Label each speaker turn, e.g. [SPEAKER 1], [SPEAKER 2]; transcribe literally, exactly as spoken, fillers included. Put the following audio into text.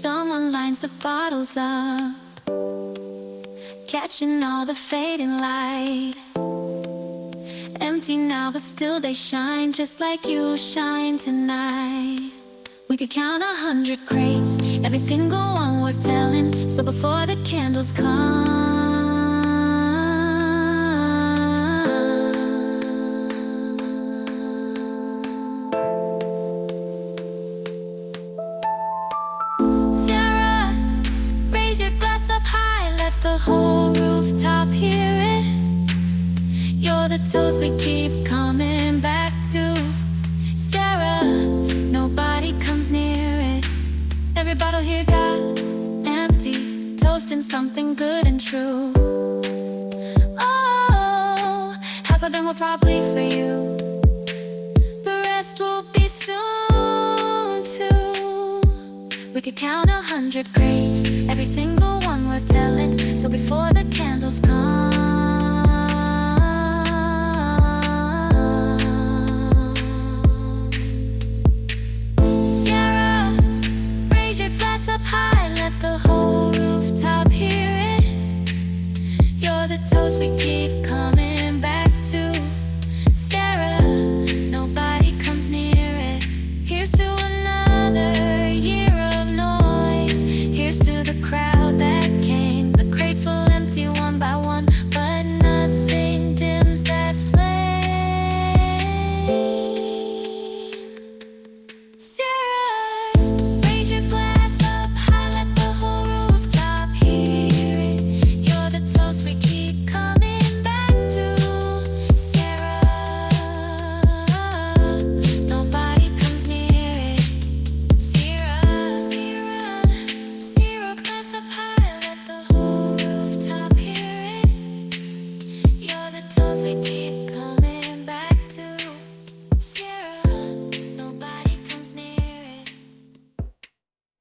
[SPEAKER 1] someone lines the bottles up, catching all the fading light. Empty now, but still they shine, just like you shine tonight. We could count a hundred crates, every single one worth telling. So before the candles come, Sarah, raise your glass up high, let the whole rooftop hear it. You're the toast we keep coming back to. Sarah, nobody comes near it. Every bottle here got empty, toasting something good and true. Oh, half of them were probably for you, the rest will be soon too. We could count a hundred crates, every single one worth telling. So before the candles come, up high, let the whole rooftop hear it. You're the toast we keep coming back to. Sarah, nobody comes near it. Here's to another year of noise. Here's to the crowd that came. The crates will empty one by one, but nothing dims that flame. Sarah, raise your glass up, we keep coming back to. Sarah, nobody comes near it. Sarah, Sarah, Sarah, glass up high, let the whole rooftop hear it. You're the toast we keep coming back to. Sarah.